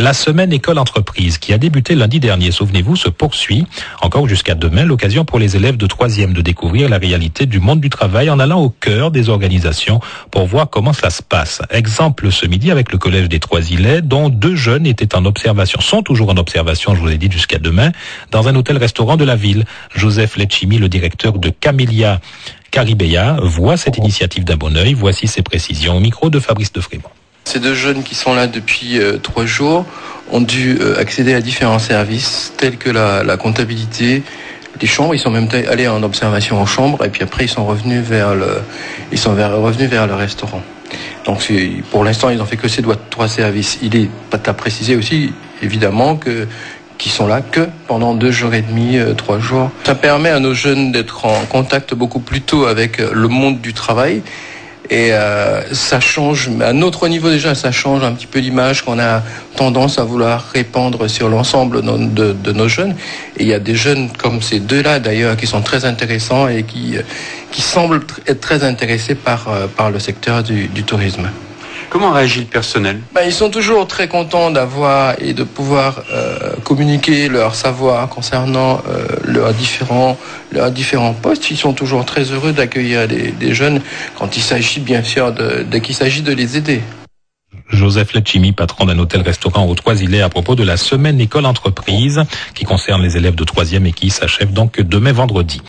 La semaine école-entreprise qui a débuté lundi dernier, souvenez-vous, se poursuit encore jusqu'à demain. L'occasion pour les élèves de 3e de découvrir la réalité du monde du travail en allant au cœur des organisations pour voir comment cela se passe. Exemple ce midi avec le collège des Trois-Îlets, dont 2 jeunes étaient en observation, sont toujours en observation, je vous l'ai dit, jusqu'à demain, dans un hôtel-restaurant de la ville. Joseph Letchimi, le directeur de Camélia Caribéa, voit cette initiative d'un bon œil. Voici ses précisions au micro de Fabrice de Frémont. Ces 2 jeunes qui sont là depuis 3 jours ont dû accéder à différents services tels que la comptabilité, les chambres. Ils sont même allés en observation en chambre et puis après ils sont revenus vers le restaurant. Donc pour l'instant ils ont fait que ces 3 services. Il est à préciser aussi évidemment qu'ils sont là que pendant 2 jours et demi, 3 jours. Ça permet à nos jeunes d'être en contact beaucoup plus tôt avec le monde du travail. Et ça change, à notre niveau déjà, ça change un petit peu l'image qu'on a tendance à vouloir répandre sur l'ensemble de nos jeunes. Et il y a des jeunes comme ces 2-là d'ailleurs qui sont très intéressants et qui semblent être très intéressés par le secteur du tourisme. Comment réagit le personnel ? Ils sont toujours très contents d'avoir et de pouvoir communiquer leur savoir concernant leurs différents postes. Ils sont toujours très heureux d'accueillir des jeunes quand il s'agit bien sûr qu'il s'agit de les aider. Joseph Letchimi, patron d'un hôtel-restaurant aux Trois-Îlets, à propos de la semaine école-entreprise qui concerne les élèves de 3e et qui s'achève donc demain vendredi.